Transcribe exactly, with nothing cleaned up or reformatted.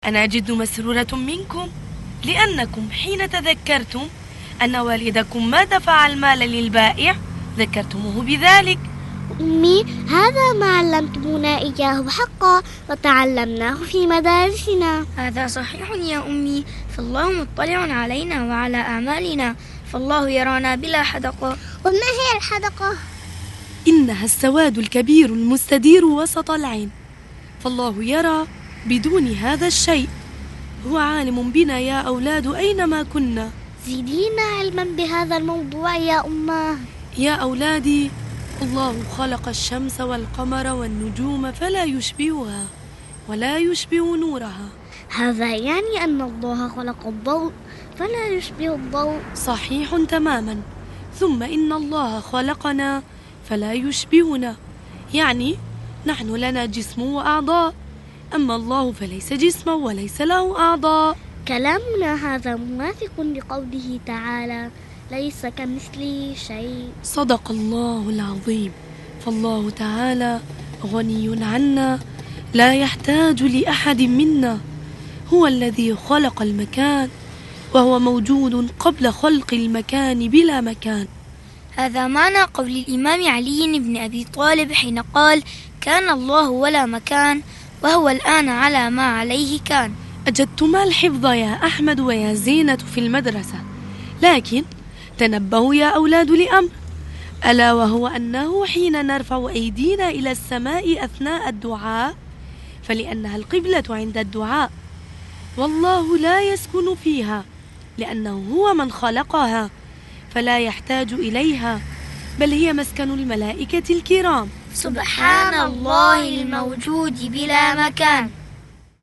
أنا جد مسرورة منكم لأنكم حين تذكرتم أن والدكم ما دفع المال للبائع ذكرتموه بذلك. أمي، هذا ما علمتمونا إياه حقا وتعلمناه في مدارسنا. هذا صحيح يا أمي، فالله مطلع علينا وعلى أعمالنا، فالله يرانا بلا حدقة. وما هي الحدقة؟ إنها السواد الكبير المستدير وسط العين، فالله يرى بدون هذا الشيء. هو عالم بنا يا أولاد أينما كنا. زيدينا علما بهذا الموضوع يا أمه. يا أولادي، الله خلق الشمس والقمر والنجوم فلا يشبهها ولا يشبه نورها. هذا يعني أن الله خلق الضوء فلا يشبه الضوء. صحيح تماما. ثم إن الله خلقنا فلا يشبهنا، يعني نحن لنا جسم وأعضاء، أما الله فليس جسما وليس له أعضاء. كلامنا هذا موافق لقوله تعالى: ليس كمثله شيء. صدق الله العظيم. فالله تعالى غني عنا لا يحتاج لأحد منا، هو الذي خلق المكان وهو موجود قبل خلق المكان بلا مكان. هذا معنى قول الإمام علي بن أبي طالب حين قال: كان الله ولا مكان وهو الآن على ما عليه كان. أجدتما الحفظ يا أحمد ويا زينة في المدرسة، لكن تنبهوا يا أولاد لأمر، ألا وهو أنه حين نرفع أيدينا إلى السماء أثناء الدعاء فلأنها القبلة عند الدعاء، والله لا يسكن فيها لأنه هو من خلقها فلا يحتاج إليها، بل هي مسكن الملائكة الكرام. سبحان الله الموجود بلا مكان.